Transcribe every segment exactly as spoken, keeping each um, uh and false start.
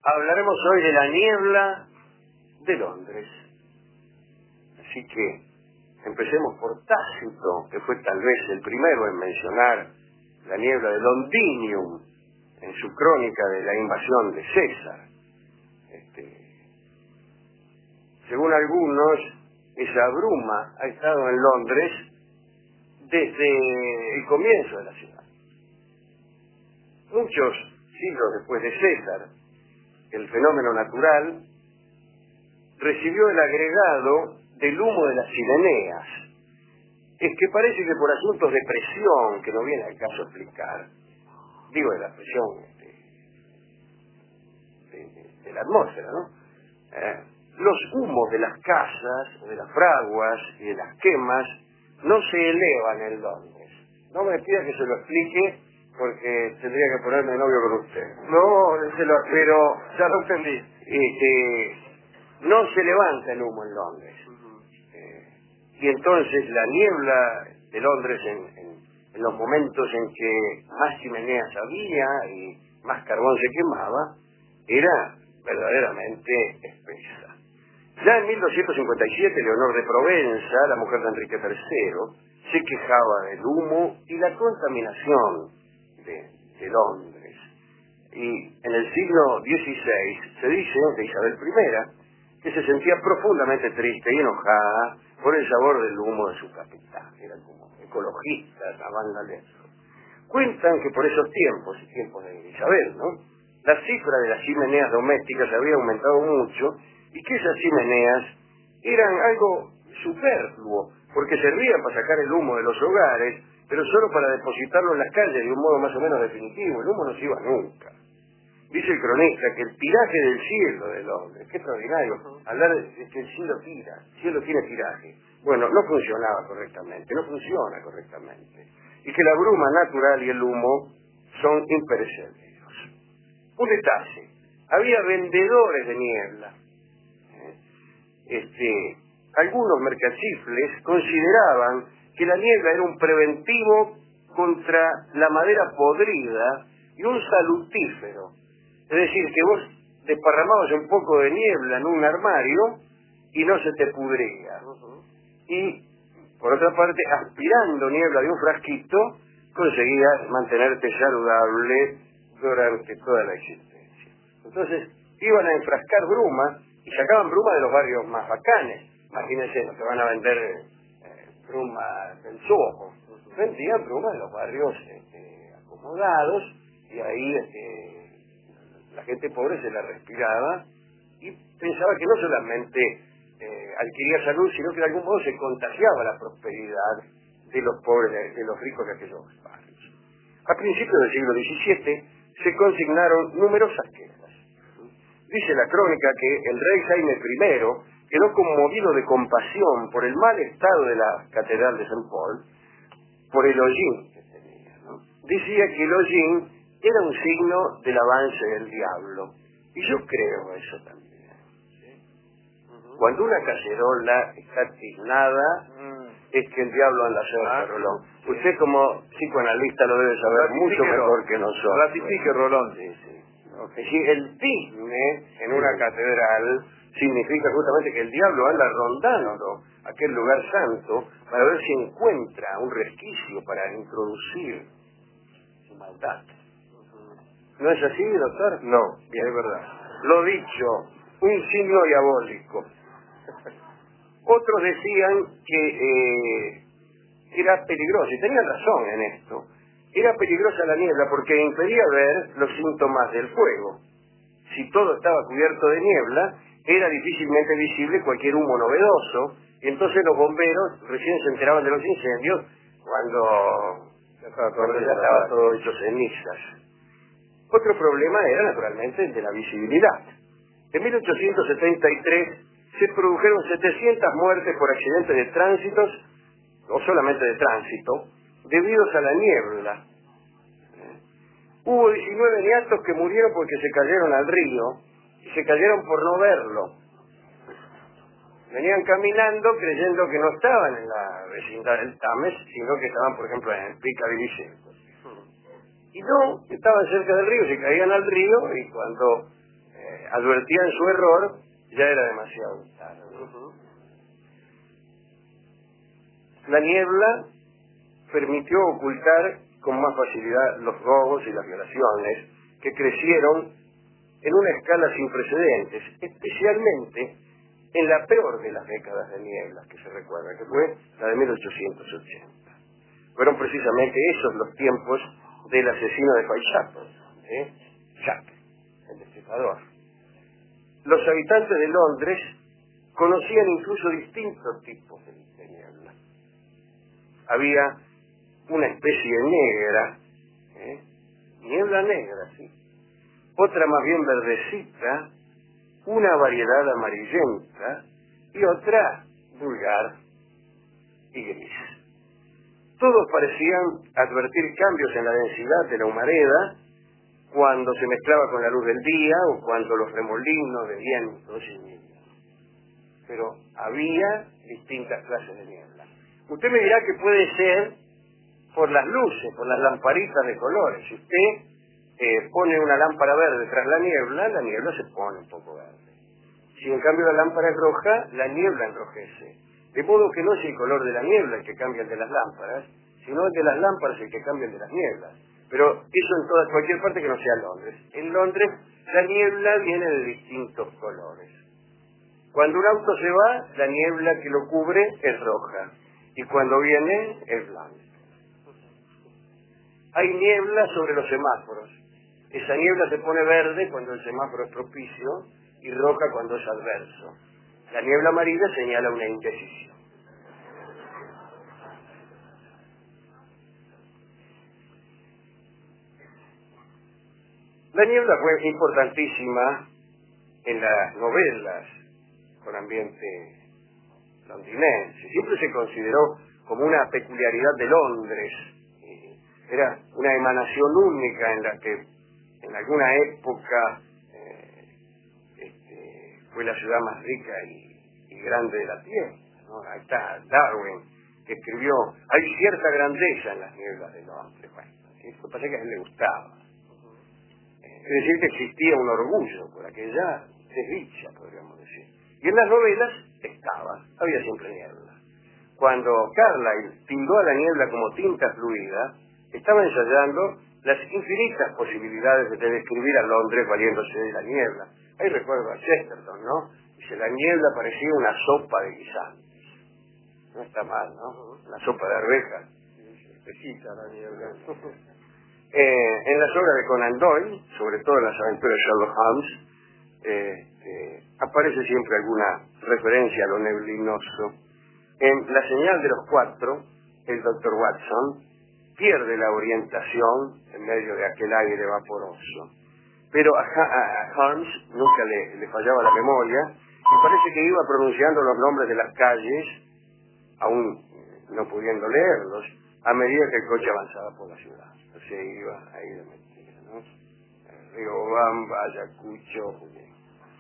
hablaremos hoy de la niebla de Londres. Así que empecemos por Tácito, que fue tal vez el primero en mencionar la niebla de Londinium en su crónica de la invasión de César. Este, según algunos, esa bruma ha estado en Londres desde el comienzo de la ciudad. Muchos siglos después de César, el fenómeno natural recibió el agregado del humo de las chimeneas. Es que parece que por asuntos de presión, que no viene al caso explicar, digo de la presión de, de, de, de la atmósfera, ¿no? Eh, los humos de las casas, de las fraguas y de las quemas no se elevan en Londres. No me pida que se lo explique, porque tendría que ponerme de novio con usted. No, se lo, pero ya lo entendí. Este, no se levanta el humo en Londres. Uh-huh. eh, y entonces la niebla de Londres, en, en, en los momentos en que más chimeneas había y más carbón se quemaba, era verdaderamente espesa. Ya en mil doscientos cincuenta y siete, Leonor de Provenza, la mujer de Enrique tercero, se quejaba del humo y la contaminación de, de Londres. Y en el siglo dieciséis se dice de Isabel primera que se sentía profundamente triste y enojada por el sabor del humo de su capital. Era como ecologista, la banda lejos. Cuentan que por esos tiempos, tiempos de Isabel, ¿no?, la cifra de las chimeneas domésticas había aumentado mucho y que esas chimeneas eran algo superfluo, porque servían para sacar el humo de los hogares, pero solo para depositarlo en las calles de un modo más o menos definitivo. El humo no se iba nunca. Dice el cronista que el tiraje del cielo de Londres, qué extraordinario, hablar de que el cielo tira, el cielo tiene tiraje. Bueno, no funcionaba correctamente, no funciona correctamente. Y que la bruma natural y el humo son imperecederos. Un detalle, había vendedores de niebla. Este, algunos mercachifles consideraban que la niebla era un preventivo contra la madera podrida y un salutífero. Es decir, que vos desparramabas un poco de niebla en un armario y no se te pudría. Uh-huh. Y, por otra parte, aspirando niebla de un frasquito, conseguías mantenerte saludable durante toda la existencia. Entonces, iban a enfrascar bruma y sacaban bruma de los barrios más bacanes. Imagínense, no te van a vender eh, bruma del Soho. Vendían bruma de los barrios este, acomodados, y ahí este, la gente pobre se la respiraba y pensaba que no solamente eh, adquiría salud, sino que de algún modo se contagiaba la prosperidad de los pobres, de, de los ricos de aquellos barrios. A principios del siglo diecisiete se consignaron numerosas quejas. Dice la crónica que el rey Jaime primero quedó conmovido de compasión por el mal estado de la catedral de Saint Paul, por el hollín que tenía, ¿no? Decía que el hollín era un signo del avance del diablo. Y yo creo eso también. ¿Sí? Uh-huh. Cuando una cacerola está tiznada, uh-huh, es que el diablo anda cerca, ah, Rolón. Sí. Usted como psicoanalista lo debe saber Ratifique mucho mejor que nosotros. Ratifique, Rolón. Sí, sí. Okay. Sí, el tizne en una catedral significa justamente que el diablo anda rondando aquel lugar santo para ver si encuentra un resquicio para introducir su maldad. ¿No es así, doctor? No, bien, es verdad. Lo dicho, un signo diabólico. Otros decían que eh, era peligroso, y tenían razón en esto. Era peligrosa la niebla porque impedía ver los síntomas del fuego. Si todo estaba cubierto de niebla, era difícilmente visible cualquier humo novedoso, y entonces los bomberos recién se enteraban de los incendios cuando, cuando ya estaba todo hecho cenizas. Otro problema era naturalmente el de la visibilidad. En mil ochocientos setenta y tres se produjeron setecientas muertes por accidentes de tránsito, o solamente de tránsito, debidos a la niebla. Hubo diecinueve niatos que murieron porque se cayeron al río, y se cayeron por no verlo. Venían caminando creyendo que no estaban en la vecindad del Tames, sino que estaban, por ejemplo, en el Piccadilly Circus. Y no, estaban cerca del río, se caían al río, y cuando eh, advertían su error, ya era demasiado tarde. Uh-huh. La niebla permitió ocultar con más facilidad los robos y las violaciones, que crecieron en una escala sin precedentes, especialmente en la peor de las décadas de nieblas que se recuerda, que fue la de mil ochocientos ochenta. Fueron precisamente esos los tiempos del asesino de Whitechapel, ¿eh? Jack, el destripador. Los habitantes de Londres conocían incluso distintos tipos de, de niebla. Había una especie negra, ¿eh? niebla negra, sí. Otra más bien verdecita, una variedad amarillenta y otra vulgar y gris. Todos parecían advertir cambios en la densidad de la humareda cuando se mezclaba con la luz del día o cuando los remolinos de vientos y niebla. Pero había distintas clases de niebla. Usted me dirá que puede ser por las luces, por las lamparitas de colores. Si usted eh, pone una lámpara verde tras la niebla, la niebla se pone un poco verde. Si en cambio la lámpara es roja, la niebla enrojece. De modo que no es el color de la niebla el que cambia el de las lámparas, sino el de las lámparas el que cambia el de las nieblas. Pero eso en toda, cualquier parte que no sea Londres. En Londres la niebla viene de distintos colores. Cuando un auto se va, la niebla que lo cubre es roja. Y cuando viene, es blanca. Hay niebla sobre los semáforos. Esa niebla se pone verde cuando el semáforo es propicio y roja cuando es adverso. La niebla amarilla señala una indecisión. La niebla fue importantísima en las novelas con ambiente londinense. Siempre se consideró como una peculiaridad de Londres. Era una emanación única en la que en alguna época eh, este, fue la ciudad más rica y, y grande de la tierra, ¿no? Ahí está Darwin, que escribió, hay cierta grandeza en las nieblas de Londres. Bueno, lo que pasa es que a él le gustaba. Es decir, que existía un orgullo por aquella desdicha, podríamos decir. Y en las novelas estaba, había siempre niebla. Cuando Carlyle tildó a la niebla como tinta fluida, estaba ensayando las infinitas posibilidades de describir a Londres valiéndose de la niebla. Ahí recuerdo a Chesterton, ¿no? Dice, la niebla parecía una sopa de guisantes. No está mal, ¿no? Una sopa de arvejas. Espesita la niebla. Eh, en las obras de Conan Doyle, sobre todo en las aventuras de Sherlock Holmes, eh, eh, aparece siempre alguna referencia a lo neblinoso. En La señal de los cuatro, el doctor Watson pierde la orientación en medio de aquel aire vaporoso. Pero a, a, a Holmes nunca le, le fallaba la memoria y parece que iba pronunciando los nombres de las calles, aún no pudiendo leerlos, a medida que el coche avanzaba por la ciudad. O sea, iba ahí de mentira, ¿no? Riobamba, Ayacucho, Julián.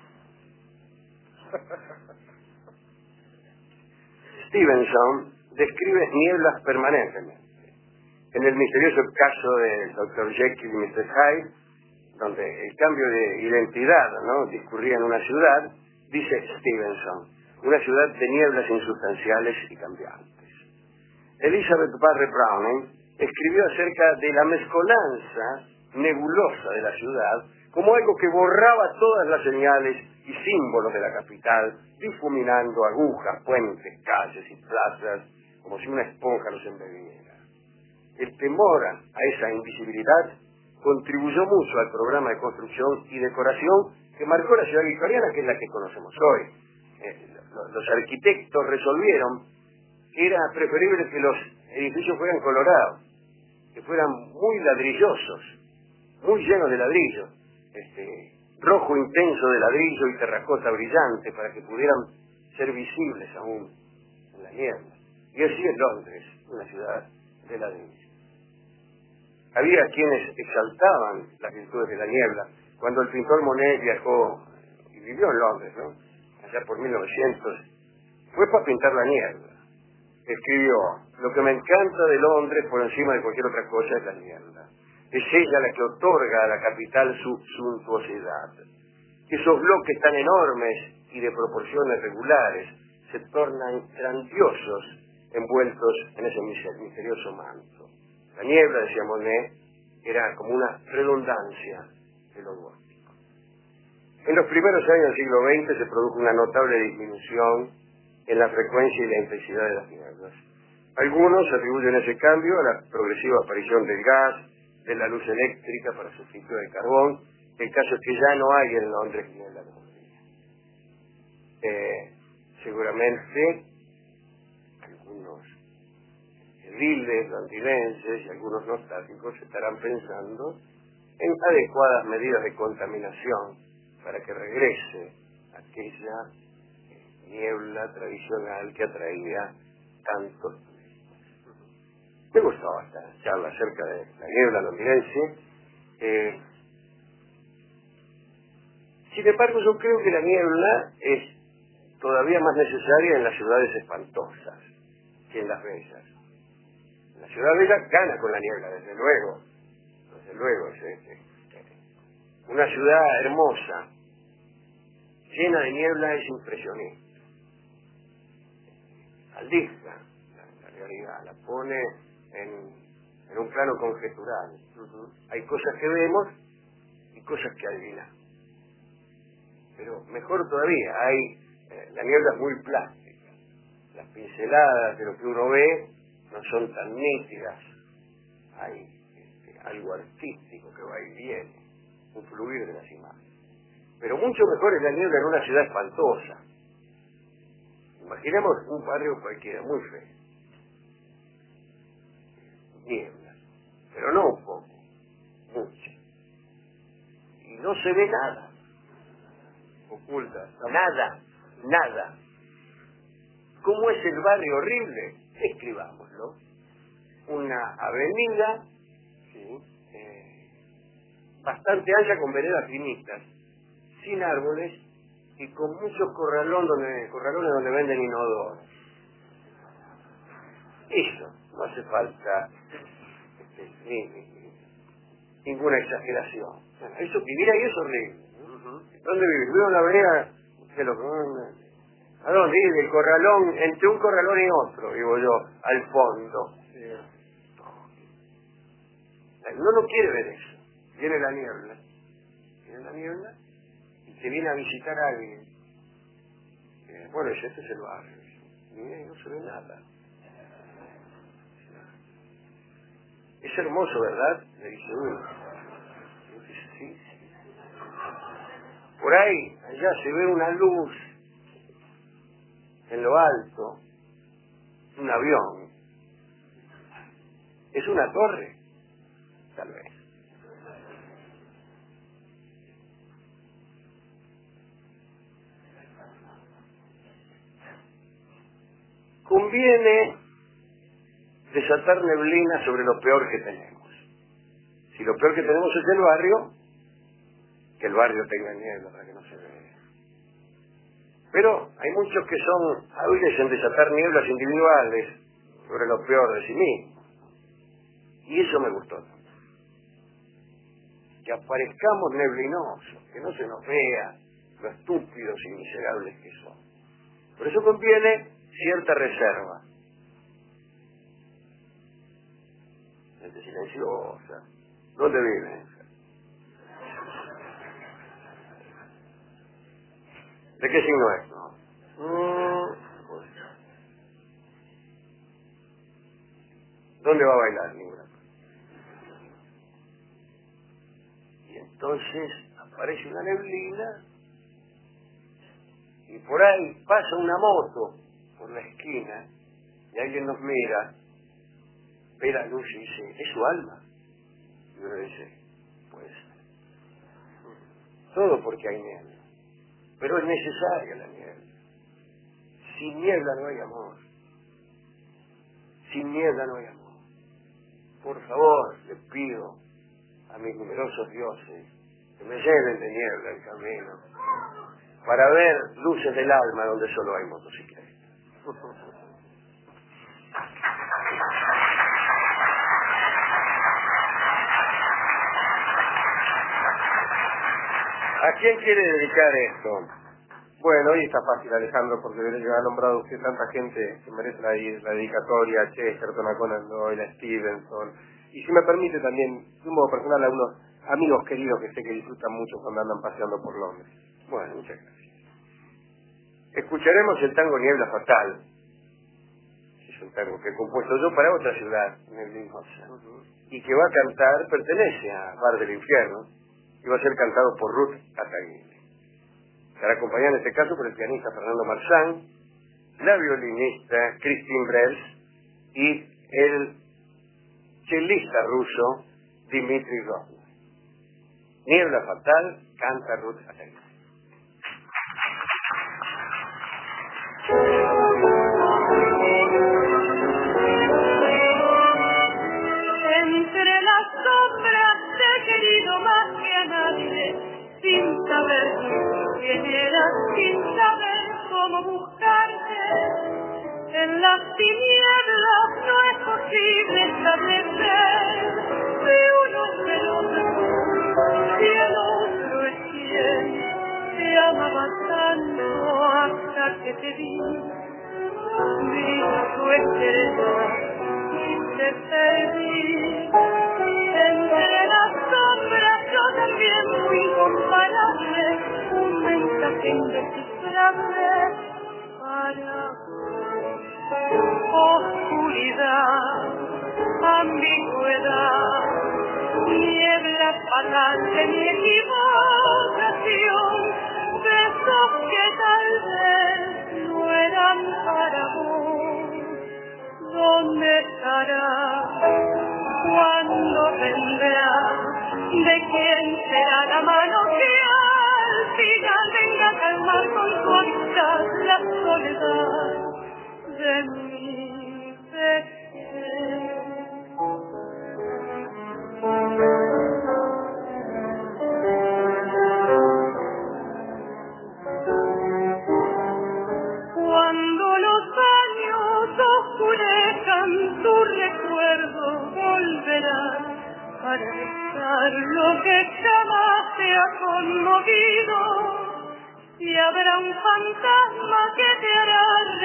Stevenson describe nieblas permanentemente. En el misterioso caso del doctor Jekyll y mister Hyde, donde el cambio de identidad, ¿no?, discurría en una ciudad, dice Stevenson, una ciudad de nieblas insustanciales y cambiantes. Elizabeth Barrett Browning escribió acerca de la mezcolanza nebulosa de la ciudad como algo que borraba todas las señales y símbolos de la capital, difuminando agujas, puentes, calles y plazas, como si una esponja los embebiera. El temor a esa invisibilidad contribuyó mucho al programa de construcción y decoración que marcó la ciudad victoriana, que es la que conocemos hoy. Eh, los arquitectos resolvieron que era preferible que los edificios fueran colorados, que fueran muy ladrillosos, muy llenos de ladrillo, este, rojo intenso de ladrillo y terracota brillante, para que pudieran ser visibles aún en la niebla. Y así es Londres, una ciudad de ladrillo. Había quienes exaltaban las virtudes de la niebla. Cuando el pintor Monet viajó y vivió en Londres, ¿no?, allá por mil novecientos, fue para pintar la niebla. Escribió, lo que me encanta de Londres por encima de cualquier otra cosa es la niebla. Es ella la que otorga a la capital su suntuosidad. que esos bloques tan enormes y de proporciones regulares se tornan grandiosos envueltos en ese misterioso manto. La niebla, decía Monet, era como una redundancia de lo gótico. En los primeros años del siglo veinte se produjo una notable disminución en la frecuencia y la intensidad de las nieblas. Algunos atribuyen ese cambio a la progresiva aparición del gas, de la luz eléctrica para sustituir el carbón. El caso es que ya no hay en Londres niebla como día. Eh, seguramente algunos ediles londinenses y algunos nostálgicos estarán pensando en adecuadas medidas de contaminación para que regrese aquella eh, niebla tradicional que atraía tantos turistas. Me gustaba esta charla acerca de la niebla londinense. Eh, sin embargo, yo creo que la niebla es todavía más necesaria en las ciudades espantosas que en las bellas. La ciudad bella gana con la niebla, desde luego. Desde luego, es, es, es, una ciudad hermosa, llena de niebla, es impresionista. Aldizca la, la realidad, la pone en, en un plano conjetural. Uh-huh. Hay cosas que vemos y cosas que adivinamos. Pero mejor todavía, hay eh, la niebla es muy plástica. Las pinceladas de lo que uno ve no son tan nítidas. Hay este, algo artístico que va y viene, un fluir de las imágenes. Pero mucho mejor es la niebla en una ciudad espantosa. Imaginemos un barrio cualquiera, muy feo. Niebla. Pero no un poco, mucha. Y no se ve nada. Oculta. Nada, nada. ¿Cómo es el barrio horrible? Escribámoslo. Una avenida, ¿sí? eh, bastante ancha con veredas finitas, sin árboles y con muchos corralón donde, corralones donde venden inodoros. Eso, no hace falta este, ni, ni, ninguna exageración. Bueno, eso, vivir ahí es horrible. ¿No? ¿Dónde vives? Vivo en la vereda de lo que... ¿A dónde? Vive el corralón, entre un corralón y otro, digo yo, al fondo. Sí. Uno no quiere ver eso. Viene la niebla. Viene la niebla y te viene a visitar a alguien. Eh, bueno, ese es el barrio. Mira, no se ve nada. Es hermoso, ¿verdad? Le dice uno. Sí, sí. Por ahí, allá se ve una luz en lo alto, un avión. ¿Es una torre? Tal vez. Conviene desatar neblina sobre lo peor que tenemos. Si lo peor que tenemos es el barrio, que el barrio tenga niebla para que no se vea. Pero hay muchos que son hábiles en desatar nieblas individuales sobre lo peor de sí mismos. Y eso me gustó. Que aparezcamos neblinosos, que no se nos vea lo estúpidos y miserables que son. Por eso conviene cierta reserva. Gente silenciosa. ¿Dónde viven? ¿De qué signo es? No. Mm, pues, ¿dónde va a bailar? Ninguna. Y entonces aparece una neblina y por ahí pasa una moto por la esquina y alguien nos mira, ve la luz y dice, ¿es su alma? Y uno dice, pues, todo porque hay niebla. Pero es necesaria la niebla. Sin niebla no hay amor. Sin niebla no hay amor. Por favor, les pido a mis numerosos dioses que me lleven de niebla el camino para ver luces del alma donde solo hay motocicletas. ¿A quién quiere dedicar esto? Bueno, hoy está fácil, Alejandro, porque ha nombrado usted tanta gente que merece la, la dedicatoria, a Chesterton, a Conan Doyle, a Stevenson. Y si me permite también, de un modo personal, a unos amigos queridos que sé que disfrutan mucho cuando andan paseando por Londres. Bueno, muchas gracias. Escucharemos el tango Niebla Fatal. Es un tango que he compuesto yo para otra ciudad, Neblinosa, y que va a cantar, pertenece a Bar del Infierno, y va a ser cantado por Ruth Ataguile. Estará acompañado en este caso por el pianista Fernando Marzán, la violinista Christine Brels y el chelista ruso Dmitry Rosner. Niebla Fatal, canta Ruth Ataguile. Entre las sombras te he querido más que a nadie, sin saber quién eras, sin saber cómo buscarte. En las tinieblas no es posible establecer si uno es el otro, si el otro es quien te amaba tanto hasta que te vi. Vi tu estrella y te perdí. Entre las sombras yo también fui incomparable, un mensaje indescifrable para vos. Oscuridad, ambigüedad, niebla fatal de mi equivocación, besos que tal vez no eran para vos. ¿Dónde estarás? ¿Cuándo vendrás? ¿De quién será la mano que al final venga a calmar con su amistad la soledad de mi vejez? Cuando los años oscurezcan tu recuerdo, volverás para dejar lo que jamás te ha conmovido. Y habrá un fantasma que te hará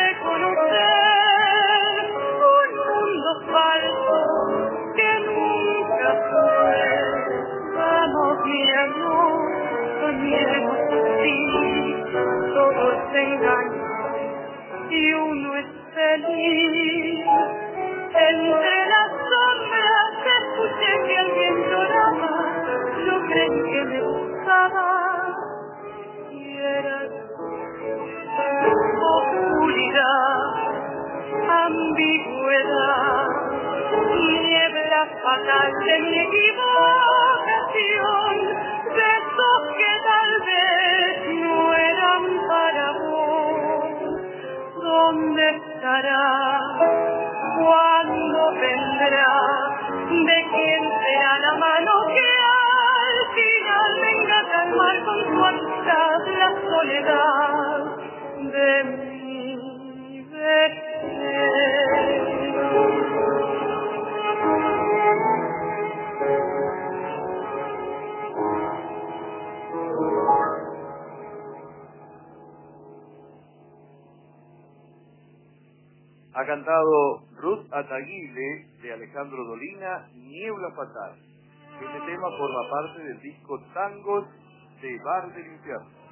reconocer un mundo falso que nunca fue. Vamos, mi amor, soñemos así, todo es engaño y uno es feliz. Entre las sombras escuché que alguien lloraba, yo creí que me gustaba y eras oscuridad, ambigüedad, niebla fatal de mi equivocación, besos que tal vez no eran para vos. ¿Dónde estarás? ¿Cuándo vendrás? ¿De quién será la mano que al final venga a calmar con su amistad la soledad de mi vejez? Ha cantado Ruth Ataguile de Alejandro Dolina, Niebla Fatal. Este tema forma parte del disco Tangos de Bar del Infierno.